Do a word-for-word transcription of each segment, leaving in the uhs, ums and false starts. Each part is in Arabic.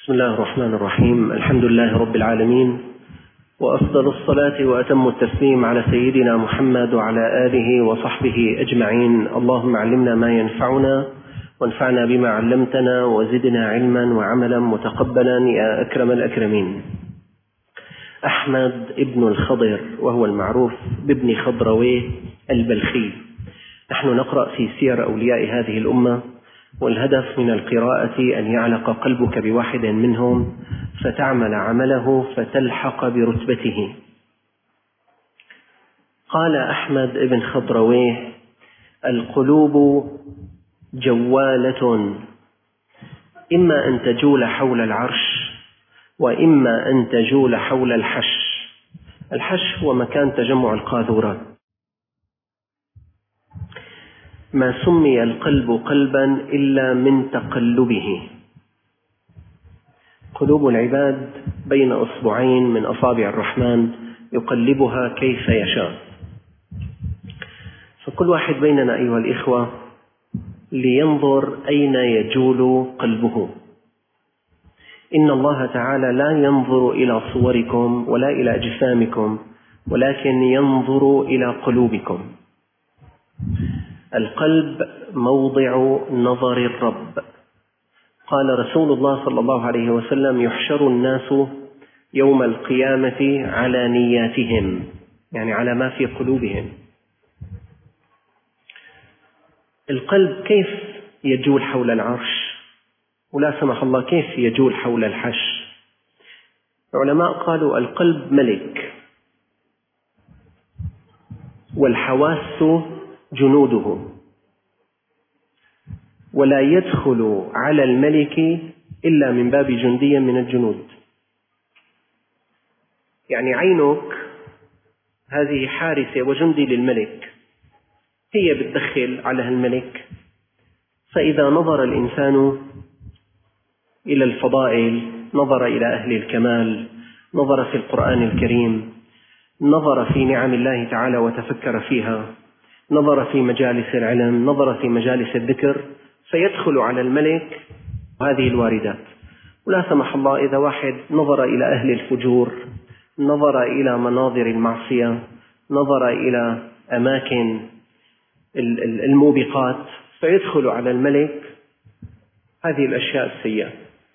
بسم الله الرحمن الرحيم. الحمد لله رب العالمين، وأفضل الصلاة وأتم التسليم على سيدنا محمد وعلى آله وصحبه أجمعين. اللهم علمنا ما ينفعنا وانفعنا بما علمتنا وزدنا علما وعملا متقبلا يا أكرم الأكرمين. أحمد ابن الخضر، وهو المعروف بابن خضرويه البلخي. نحن نقرأ في سير أولياء هذه الأمة، والهدف من القراءة أن يعلق قلبك بواحد منهم فتعمل عمله فتلحق برتبته. قال أحمد ابن خضرويه: القلوب جوالة، إما أن تجول حول العرش وإما أن تجول حول الحش. الحش هو مكان تجمع القاذورات. ما سمي القلب قلبا إلا من تقلبه. قلوب العباد بين أصبعين من أصابع الرحمن يقلبها كيف يشاء. فكل واحد بيننا أيها الإخوة لينظر أين يجول قلبه. إن الله تعالى لا ينظر إلى صوركم ولا إلى أجسامكم، ولكن ينظر إلى قلوبكم. القلب موضع نظر الرب. قال رسول الله صلى الله عليه وسلم: يحشر الناس يوم القيامة على نياتهم، يعني على ما في قلوبهم. القلب كيف يجول حول العرش، ولا سمح الله كيف يجول حول الحش؟ العلماء قالوا القلب ملك، والحواس جنوده، ولا يدخل على الملك إلا من باب جندي من الجنود. يعني عينك هذه حارسة وجندي للملك، هي بتدخل على الملك. فإذا نظر الإنسان إلى الفضائل، نظر إلى أهل الكمال، نظر في القرآن الكريم، نظر في نعم الله تعالى وتفكر فيها، نظر في مجالس العلم، نظر في مجالس الذكر، فيدخل على الملك هذه الواردات. ولا سمح الله إذا واحد نظر إلى أهل الفجور، نظر إلى مناظر المعصية، نظر إلى أماكن الموبقات، فيدخل على الملك هذه الأشياء السيئة.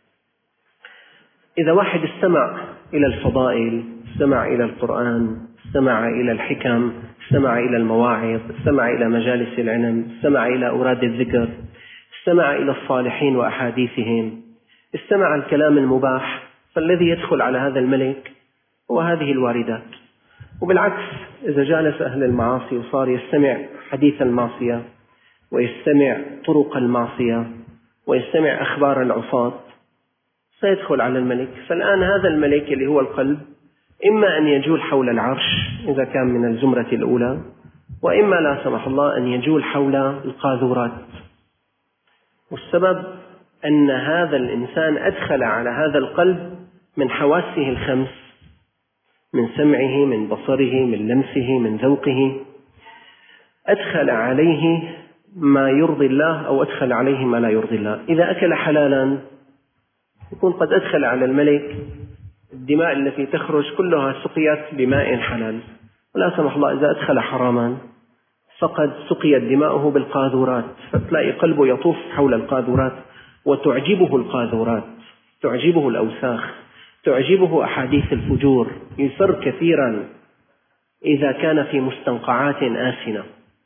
إذا واحد استمع إلى الفضائل، استمع إلى القرآن، استمع إلى الحكم، استمع إلى المواعظ، استمع إلى مجالس العلم، استمع إلى أوراد الذكر، استمع إلى الصالحين وأحاديثهم، استمع الكلام المباح، فالذي يدخل على هذا الملك هو هذه الواردات. وبالعكس إذا جالس أهل المعاصي وصار يستمع حديث المعصية ويستمع طرق المعصية ويستمع أخبار العصاة، سيدخل على الملك. فالآن هذا الملك اللي هو القلب إما أن يجول حول العرش إذا كان من الزمرة الأولى، وإما لا سمح الله أن يجول حول القاذورات. والسبب أن هذا الإنسان أدخل على هذا القلب من حواسه الخمس، من سمعه، من بصره، من لمسه، من ذوقه، أدخل عليه ما يرضي الله أو أدخل عليه ما لا يرضي الله. إذا أكل حلالا يكون قد أدخل على الملك الدماء التي تخرج كلها سقيت بماء حلال. ولا سمح الله إذا أدخل حراما فقد سقيت دماؤه بالقاذورات، فتلاقي قلبه يطوف حول القاذورات، وتعجبه القاذورات، تعجبه الأوساخ، تعجبه أحاديث الفجور، يسر كثيرا إذا كان في مستنقعات آسنة،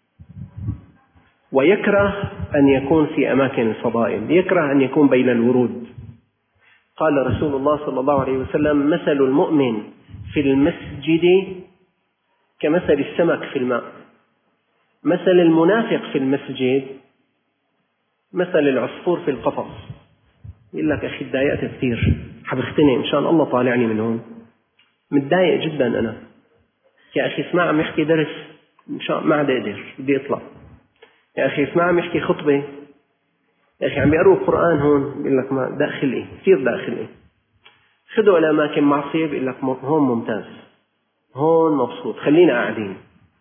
ويكره أن يكون في أماكن الفضائل، يكره أن يكون بين الورود. قال رسول الله صلى الله عليه وسلم: مثل المؤمن في المسجد كمثل السمك في الماء، مثل المنافق في المسجد مثل العصفور في القفص. يقول لك أخي تضايقت كثير، حاب اختني إن شاء الله طالعني من هون، متضايق جدا أنا يا أخي، اسمع عم يحكي درس إن شاء ما عاد أقدر، بدي أطلع. يا أخي اسمع عم يحكي خطبة، يا أخي عم بيقروا القرآن هون، بيقول لك ما داخل إيه، كثير داخل إيه. خذوا إلى أماكن معصية، بيقول لك هون ممتاز، هون مبسوط، خلينا قاعدين.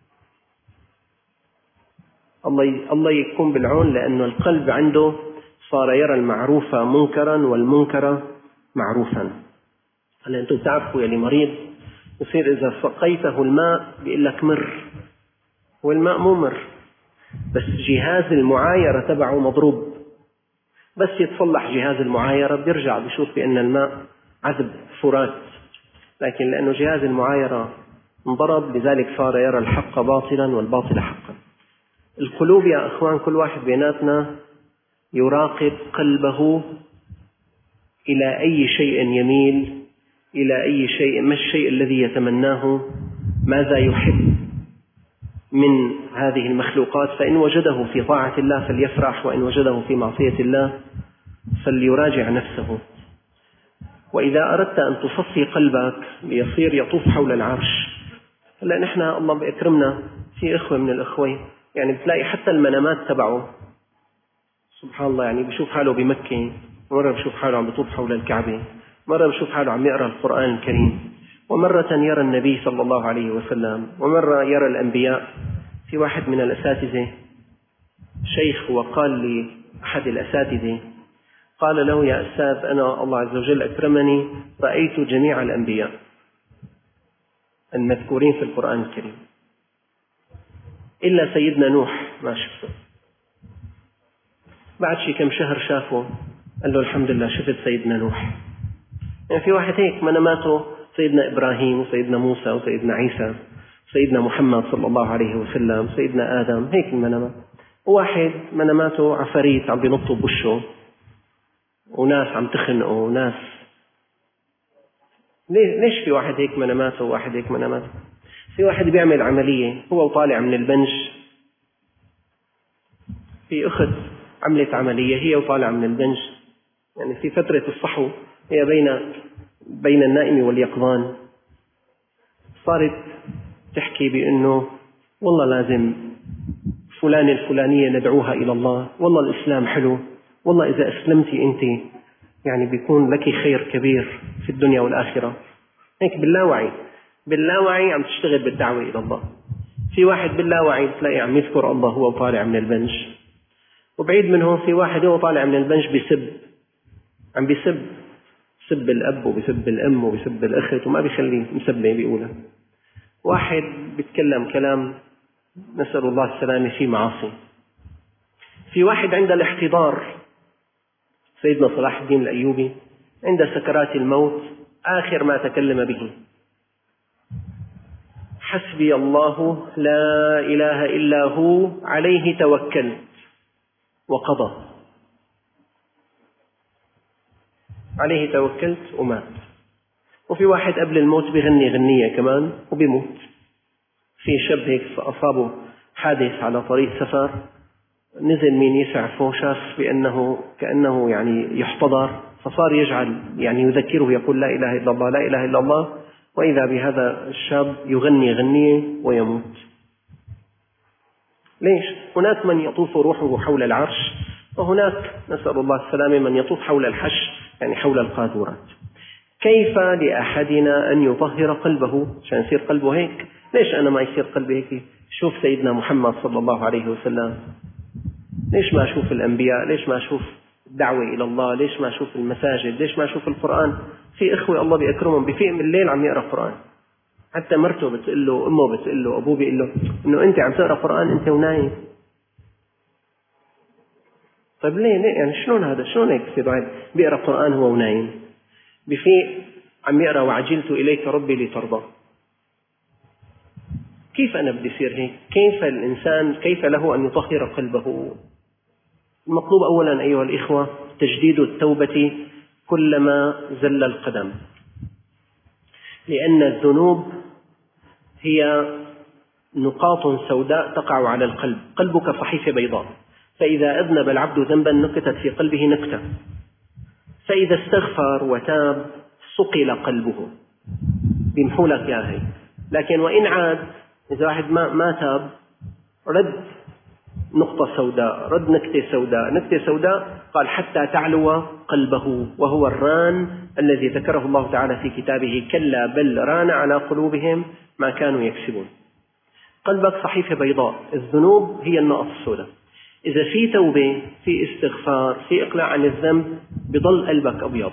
الله الله يكون بالعون، لأنه القلب عنده صار يرى المعروف منكرا والمنكر معروفا. هلا أنتم بتعرفوا يلي مريض يصير إذا سقيته الماء بيقول لك مر، والماء مو مر، بس جهاز المعايرة تبعه مضروب. بس يتصلح جهاز المعايرة بيرجع بيشوف بأن الماء عذب فرات، لكن لأنه جهاز المعايرة انضرب لذلك صار يرى الحق باطلا والباطل حقا. القلوب يا أخوان كل واحد بيناتنا يراقب قلبه إلى أي شيء يميل، إلى أي شيء، ما الشيء الذي يتمناه، ماذا يحب من هذه المخلوقات. فإن وجده في طاعة الله فليفرح، وإن وجده في معصية الله فليراجع نفسه. وإذا أردت أن تصفي قلبك ليصير يطوف حول العرش، هلا نحن الله بأكرمنا في إخوة من الإخوة يعني بتلاقي حتى المنامات تبعه سبحان الله، يعني بشوف حاله بمكة، مرة بشوف حاله عم بطوف حول الكعبة، مرة بشوف حاله عم يقرأ القرآن الكريم، ومرة يرى النبي صلى الله عليه وسلم، ومرة يرى الأنبياء. في واحد من الأساتذة شيخ وقال لي أحد الأساتذة قال له: يا أستاذ، أنا الله عز وجل أكرمني رأيت جميع الأنبياء المذكورين في القرآن الكريم إلا سيدنا نوح ما شفته. بعد شي كم شهر شافه، قال له: الحمد لله شفت سيدنا نوح. يعني في واحد هيك مناماته سيدنا إبراهيم وسيدنا موسى وسيدنا عيسى، سيدنا محمد صلى الله عليه وسلم، سيدنا آدم، هيك المنامات. وواحد مناماته عفاريت عم بينطوا بوشه، وناس عم تخنقه، وناس. ليش في واحد هيك مناماته وواحد هيك مناماته؟ في واحد بيعمل عملية هو وطالع من البنج، في أخت عملت عملية هي وطالع من البنج، يعني في فترة الصحو هي بين بين النائم واليقظان، صارت تحكي بأنه والله لازم فلان الفلانية ندعوها إلى الله، والله الإسلام حلو، والله إذا أسلمتي أنت يعني بيكون لك خير كبير في الدنيا والآخرة. هيك باللاوعي باللاوعي عم تشتغل بالدعوة إلى الله. في واحد باللاوعي تلاقي عم يذكر الله هو طالع من البنج، وبعيد منه في واحد هو طالع من البنج بيسب، عم بيسب بيسب الأب وبيسب الأم وبيسب الأخت وما بيخليه مسبة بيقولها. واحد بيتكلم كلام نسأل الله السلامة في معاصي. في واحد عند الاحتضار، سيدنا صلاح الدين الأيوبي عند سكرات الموت آخر ما تكلم به: حسبي الله لا إله إلا هو عليه توكلت، وقضى. عليه توكلت ومات. وفي واحد قبل الموت بغني غنية كمان وبيموت. في شاب هيك أصابه حادث على طريق سفر، نزل مين يسعفه، شاف بأنه كأنه يعني يحتضر، فصار يجعل يعني يذكره يقول: لا إله إلا الله، لا إله إلا الله، وإذا بهذا الشاب يغني غنية ويموت. ليش؟ هناك من يطوف روحه حول العرش، وهناك نسأل الله السلامة من يطوف حول الحش، يعني حول القاذورات. كيف لأحدنا أن يطهر قلبه عشان يصير قلبه هيك؟ ليش أنا ما يصير قلبي هيك؟ شوف سيدنا محمد صلى الله عليه وسلم، ليش ما أشوف الأنبياء؟ ليش ما أشوف الدعوة إلى الله؟ ليش ما أشوف المساجد؟ ليش ما أشوف القرآن؟ في إخوة الله بيكرمهم بفيق من الليل عم يقرأ قرآن، حتى مرته بتقول له، أمه بتقول له، أبوه بيقول له إنه أنت عم تقرأ قرآن أنت ونايم. طيب ليه ليه يعني شلون هذا؟ شلون هيك في بعد بيقرأ قرآن هو ونايم؟ بفيق عم يقرأ: وعجلت إليك ربي لترضى. كيف أنا بدي يصير هيك؟ كيف الإنسان كيف له أن يطهر قلبه؟ المطلوب أولا أيها الإخوة تجديد التوبة كلما زل القدم، لأن الذنوب هي نقاط سوداء تقع على القلب. قلبك صحيفة بيضاء، فإذا أذنب العبد ذنبا نكتت في قلبه نكتة، فإذا استغفر وتاب صقل قلبه، بيمحو لك يا هي. لكن وإن عاد، إذا واحد ما ما تاب، رد نقطة سوداء، رد نكتة سوداء، نكتة سوداء، قال: حتى تعلو قلبه، وهو الران الذي ذكره الله تعالى في كتابه: كلا بل ران على قلوبهم ما كانوا يكسبون. قلبك صحيفة بيضاء، الذنوب هي النقط السوداء. إذا في توبة، في استغفار، في إقلاع عن الذنب، بضل قلبك أبيض.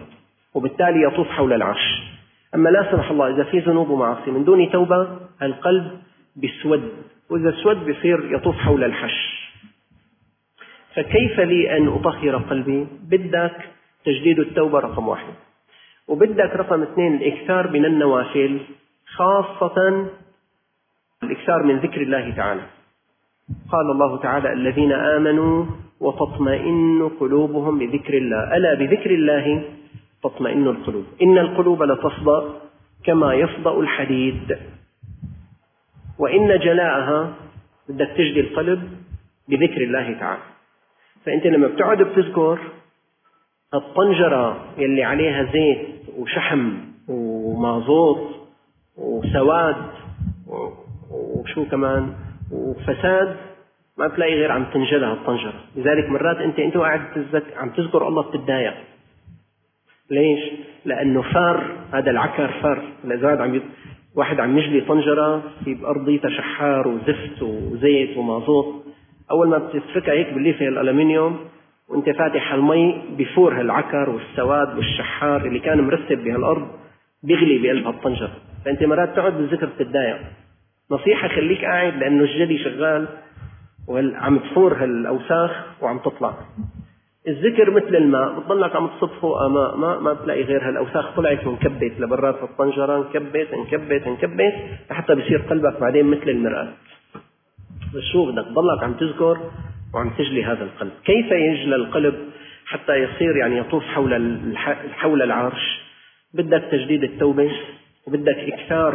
وبالتالي يطوف حول العرش. أما لا سمح الله إذا في ذنوب ومعاصي من دون توبة القلب بيسود، وإذا اسود بيصير يطوف حول الحش. فكيف لي أن أطهر قلبي؟ بدك تجديد التوبة رقم واحد، وبدك رقم اثنين الإكثار من النوافل، خاصة الإكثار من ذكر الله تعالى. قال الله تعالى: الذين آمنوا وتطمئن قلوبهم بذكر الله، ألا بذكر الله تطمئن القلوب، إن القلوب لتصدأ كما يصدأ الحديد، وإن جلاءها بدك تجدي القلب بذكر الله تعالى. فأنت لما بتقعد بتذكر الطنجرة يلي عليها زيت وشحم ومازوت وسواد وشو كمان وفساد، ما بتلاقي غير عم تنجلها الطنجرة. لذلك مرات أنت أنت قاعد عم تذكر الله بتتضايق. ليش؟ لأنه فار، هذا العكر فار. الأزواج عم يد... واحد عم يجلي طنجرة في بأرضيتها شحار وزفت وزيت ومازوت، أول ما بتتفكها هيك بالليفة الألمنيوم وأنت فاتح المي بفور هالعكر والسواد والشحار اللي كان مرسب بهالأرض بيغلي بقلب هالطنجرة. فأنت مرات تقعد بالذكر بتتضايق. نصيحة خليك قاعد، لأنه الجلي شغال وعم تفور هالأوساخ وعم تطلع. الذكر مثل الماء، بتضلك عم تصفه ماء ماء ما بتلاقي غير هالأوساخ طلعت وانكبت لبرات الطنجرة، انكبت انكبت انكبت لحتى بيصير قلبك بعدين مثل المرآة. بس شو بدك تضلك عم تذكر وعم تجلي هذا القلب. كيف يجلى القلب حتى يصير يعني يطوف حول حول العرش؟ بدك تجديد التوبة، وبدك إكثار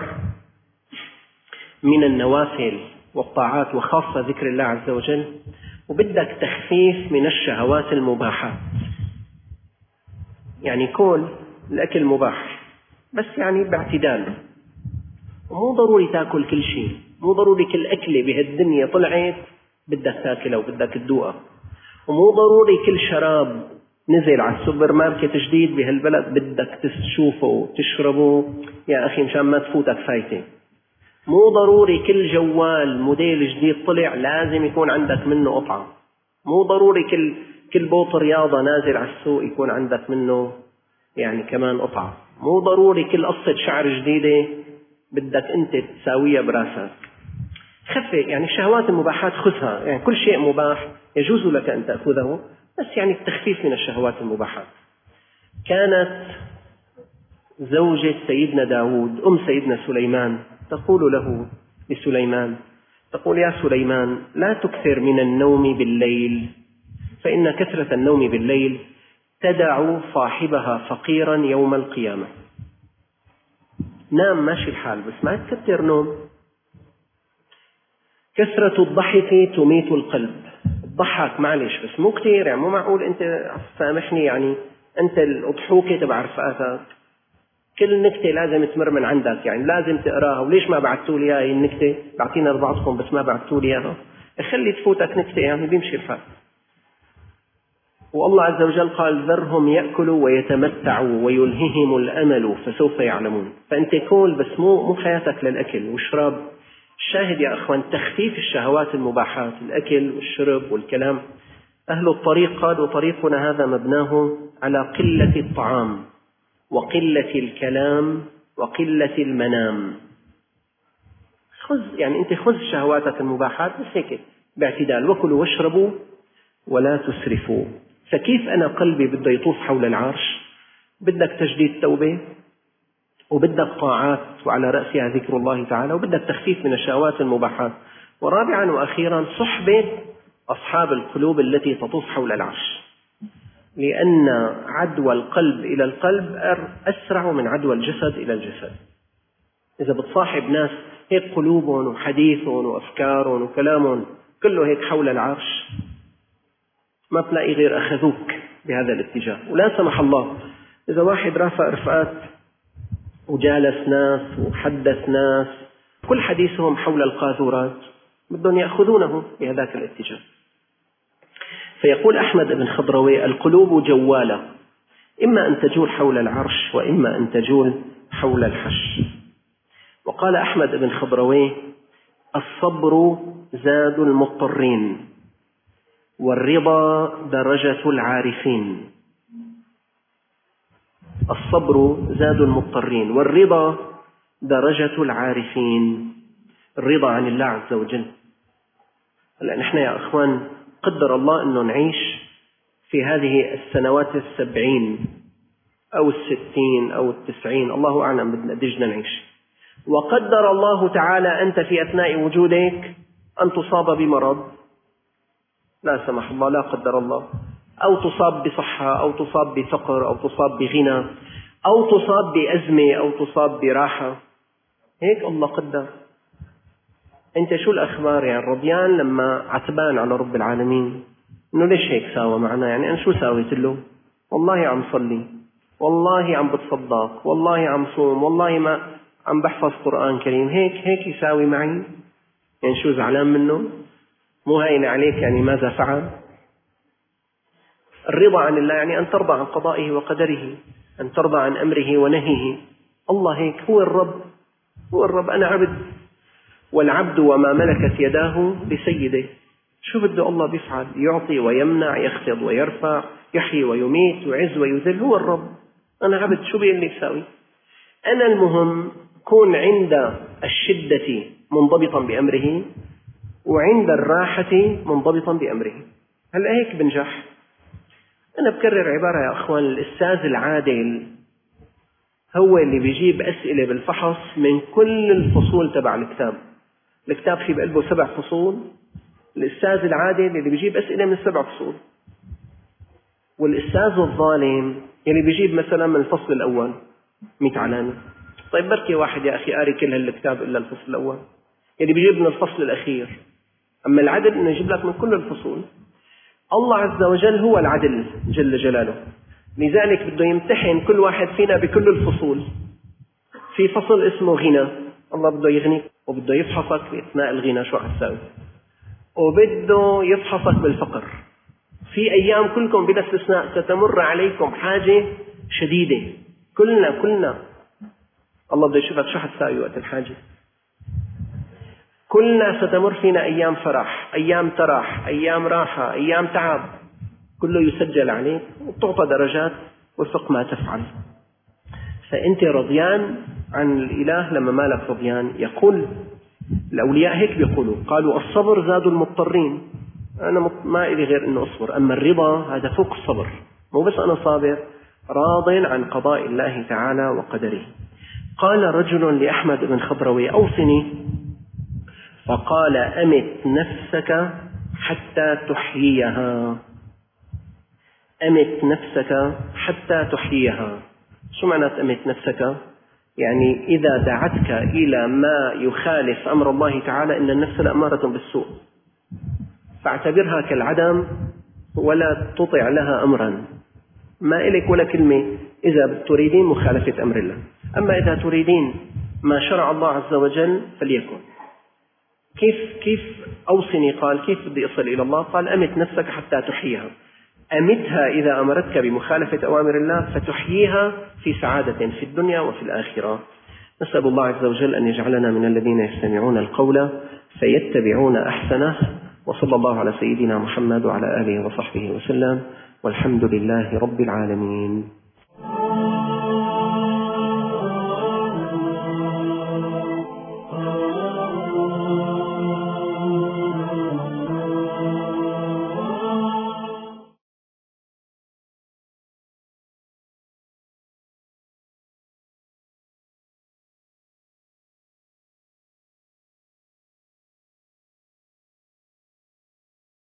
من النوافل والطاعات، وخاصة ذكر الله عز وجل، وبدك تخفيف من الشهوات المباحات. يعني كل الأكل مباح بس يعني باعتدال، ومو ضروري تاكل كل شيء، مو ضروري كل أكلة بهالدنيا طلعت بدك تاكلها وبدك تدوقها، ومو ضروري كل شراب نزل على السوبر ماركت جديد بهالبلد بدك تشوفه وتشربه يا أخي مشان ما تفوتك فايتة. مو ضروري كل جوال موديل جديد طلع لازم يكون عندك منه قطعة. مو ضروري كل كل بوط رياضة نازل على السوق يكون عندك منه يعني كمان قطعة. مو ضروري كل قصة شعر جديدة بدك أنت تساويها براسك. خفي يعني الشهوات المباحات خذها، يعني كل شيء مباح يجوز لك أن تأخذه، بس يعني التخفيف من الشهوات المباحات. كانت زوجة سيدنا داود أم سيدنا سليمان تقول له لسليمان، تقول: يا سليمان لا تكثر من النوم بالليل، فإن كثرة النوم بالليل تدع صاحبها فقيرا يوم القيامة. نام ماشي الحال بس ما تكثر نوم. كثرة الضحك تميت القلب. الضحك معلش بس مو كتير، يعني مو معقول أنت سامحني يعني أنت الأضحوكة تبع رفقاتك كل نكتة لازم تمر من عندك، يعني لازم تقراها. وليش ما بعتوا لي هاي النكتة؟ بعطينا لبعضكم بس ما بعتوا لي اياها. خلي تفوتك نكتة يعني بيمشي الحال. والله عز وجل قال: ذرهم يأكلوا ويتمتعوا ويلههم الأمل فسوف يعلمون. فأنت كل بس مو مو حياتك للأكل والشراب. الشاهد يا أخوان تخفيف الشهوات المباحات، الأكل والشرب والكلام. أهل الطريق قالوا: طريقنا هذا مبناه على قلة الطعام وقلة الكلام وقلة المنام. خذ يعني أنت خذ شهواتك المباحات بس هيك باعتدال، وكلوا واشربوا ولا تسرفوا. فكيف أنا قلبي بده يطوف حول العرش؟ بدك تجديد توبة، وبدك طاعات وعلى رأسها ذكر الله تعالى، وبدك تخفيف من الشهوات المباحات، ورابعا وأخيرا صحبة أصحاب القلوب التي تطوف حول العرش، لأن عدوى القلب إلى القلب أسرع من عدوى الجسد إلى الجسد. إذا بتصاحب ناس هيك قلوبهم وحديثهم وأفكارهم وكلامهم كله هيك حول العرش، ما تلاقي غير أخذوك بهذا الاتجاه. ولا سمح الله إذا واحد رافق رفقات وجالس ناس وحدث ناس كل حديثهم حول القاذورات بدهم يأخذونه بهذاك الاتجاه. فيقول أحمد بن خضروي: القلوب جوالة، إما أن تجول حول العرش وإما أن تجول حول الحش. وقال أحمد بن خضروي: الصبر زاد المضطرين، والرضا درجة العارفين. الصبر زاد المضطرين، والرضا درجة العارفين. الرضا عن الله عز وجل. هلا نحن يا أخوان قدر الله أنه نعيش في هذه السنوات السبعين أو الستين أو التسعين، الله أعلم بدنا قديش نعيش، وقدر الله تعالى أنت في أثناء وجودك أن تصاب بمرض لا سمح الله، لا قدر الله، أو تصاب بصحة، أو تصاب بفقر، أو تصاب بغنى، أو تصاب بأزمة، أو تصاب براحة. هيك الله قدر. أنت شو الأخبار يا الرضيان لما عتبان على رب العالمين إنه ليش هيك ساوى معنا؟ يعني أنا شو ساويت له؟ والله عم صلي، والله عم بتصدق، والله عم صوم، والله ما عم بحفظ قرآن كريم، هيك هيك يساوي معي؟ يعني شو زعلان منه؟ مو هين عليك يعني ماذا فعل؟ الرضا عن الله يعني أن ترضى عن قضائه وقدره، أن ترضى عن أمره ونهيه. الله هيك هو الرب، هو الرب، أنا عبد، والعبد وما ملكت يداه لسيده. شو بده الله بيفعل؟ يعطي ويمنع، يخفض ويرفع، يحيي ويميت، ويعز ويذل، هو الرب. أنا عبد، شو بيقول لي ساوي؟ أنا المهم كون عند الشدة منضبطا بأمره، وعند الراحة منضبطا بأمره. هلأ هيك بنجح. أنا بكرر عبارة يا أخوان، الأستاذ العادل هو اللي بيجيب أسئلة بالفحص من كل الفصول تبع الكتاب. الكتاب في بقلبه سبع فصول، الأستاذ العادل اللي بيجيب أسئلة من سبع فصول، والأستاذ الظالم اللي بيجيب مثلا من الفصل الأول مئة علامة. طيب بركي واحد يا أخي قاري كل هالكتاب إلا الفصل الأول، اللي بيجيب من الفصل الأخير. أما العدل إنه يجيب لك من كل الفصول. الله عز وجل هو العدل جل جلاله، لذلك بده يمتحن كل واحد فينا بكل الفصول. في فصل اسمه غنى، الله بده يغنيك وبده يفحصك في أثناء الغنى شو حتساوي، وبده يفحصك بالفقر. في أيام كلكم بلا استثناء ستمر عليكم حاجة شديدة، كلنا كلنا الله بده يشوفك شو حتساوي وقت الحاجة. كلنا ستمر فينا أيام فرح، أيام ترح، أيام راحة، أيام تعب، كله يسجل عليك وتعطى درجات وفق ما تفعل. فأنت رضيان عن الإله لما مالك رضيان. يقول الأولياء هيك بيقولوا، قالوا الصبر زاد المضطرين. أنا ما إلي غير أنه أصبر، أما الرضا هذا فوق الصبر، مو بس أنا صابر، راض عن قضاء الله تعالى وقدره. قال رجل لأحمد بن خضروي أوصني، فقال أمت نفسك حتى تحييها. أمت نفسك حتى تحييها. شو معنى أمت نفسك؟ يعني إذا دعتك إلى ما يخالف أمر الله تعالى إن النفس لأمارة بالسوء، فاعتبرها كالعدم ولا تطع لها أمرا، ما إليك ولا كلمة إذا تريدين مخالفة أمر الله. أما إذا تريدين ما شرع الله عز وجل فليكن. كيف كيف أوصني؟ قال كيف بدي أصل إلى الله؟ قال أمت نفسك حتى تحييها. أمتها إذا أمرتك بمخالفة أوامر الله فتحييها في سعادة في الدنيا وفي الآخرة. نسأل الله عز وجل أن يجعلنا من الذين يستمعون القول فيتبعون أحسنه. وصلى الله على سيدنا محمد وعلى آله وصحبه وسلم، والحمد لله رب العالمين.